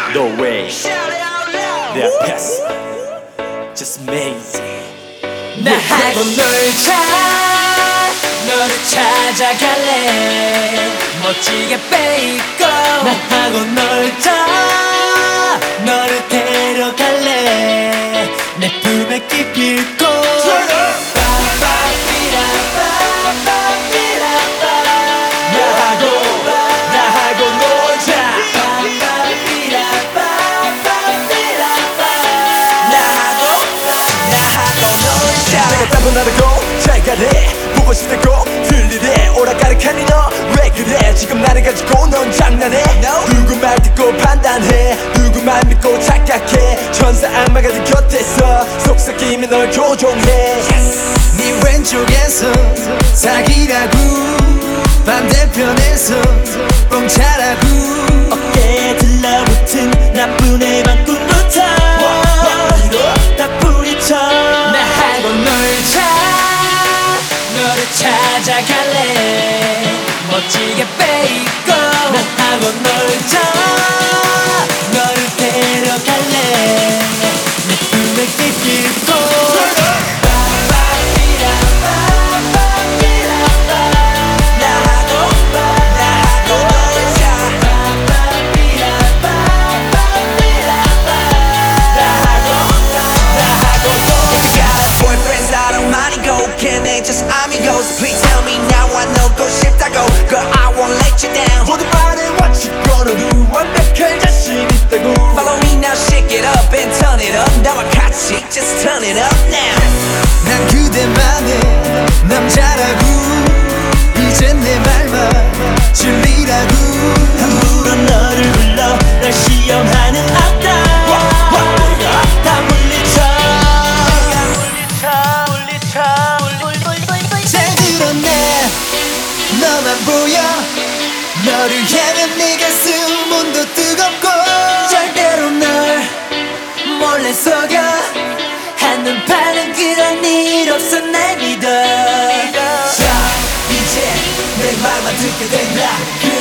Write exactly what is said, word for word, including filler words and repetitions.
No way 내 앞에서 Just amazing 나하고 놀자 너를 찾아갈래 멋지게 빼입고 나하고 놀자 너를 데려갈래 내 품에 깊이 있고 나하고 나하고 놀자 나하고 나하고 놀자 내가 따분하다고 잘 가래 보고 싶다고 들리래 오락가락하니 너 왜 그래 지금 나를 가지고 넌 장난해 no. 누구 말 듣고 판단해 누구 말 믿고 착각해 천사 악마가 네 곁에서 속삭이며 널 조종해 yes. 네 왼쪽에서 사기라고 반대편에서 뻥차라고 어깨에 들러붙은 나쁜 애만 꿈부터 다 뿌리쳐 나하고 놀자 너를 찾아갈래 멋지게 빼입고 나하고 놀자 너를 데려갈래 내 품에 깊이 있고 Just amigos, please tell me now I know go 싶다고 Girl I won't let you down 모두 말해 what you gonna do 완벽할 자신 있다고 Follow me now shake it up and turn it up 나와 같이 just turn it up now 난 그대만의 남자라고 이젠 내 말만 진리라고 함부로 너를 불러 날 시험하는 악당 다 물리쳐 너만 보여 너를 향한 네 가슴 문도 뜨겁고 절대로 널 몰래 속여 한눈 파는 그런 일 없어 날 믿어 자 이제 내 말만 듣게 된다